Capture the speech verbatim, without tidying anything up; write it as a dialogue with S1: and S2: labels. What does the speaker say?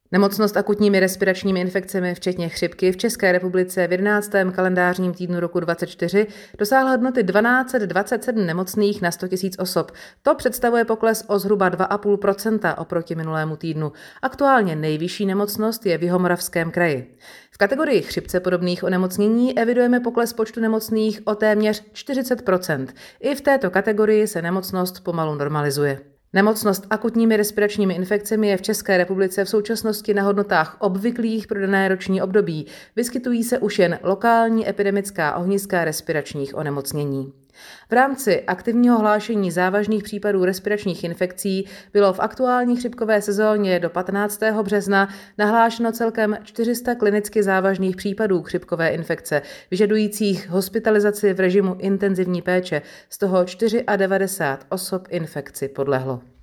S1: Nemocnost akutními respiračními infekcemi, včetně chřipky, v České republice v jedenáctém kalendářním týdnu roku dvacet čtyři dosáhla hodnoty tisíc dvě stě dvacet sedm nemocných na sto tisíc osob. To představuje pokles o zhruba dva a půl procenta oproti minulému týdnu. Aktuálně nejvyšší nemocnost je v Jihomoravském kraji. V kategorii chřipce podobných onemocnění evidujeme pokles počtu nemocných o téměř čtyřicet procent. I v této kategorii se nemocnost pomalu normalizuje. Nemocnost akutními respiračními infekcemi je v České republice v současnosti na hodnotách obvyklých pro dané roční období. Vyskytují se už jen lokální epidemická ohniska respiračních onemocnění. V rámci aktivního hlášení závažných případů respiračních infekcí bylo v aktuální chřipkové sezóně do patnáctého března nahlášeno celkem čtyři sta klinicky závažných případů chřipkové infekce, vyžadujících hospitalizaci v režimu intenzivní péče, z toho devadesát čtyři osob infekci podlehlo.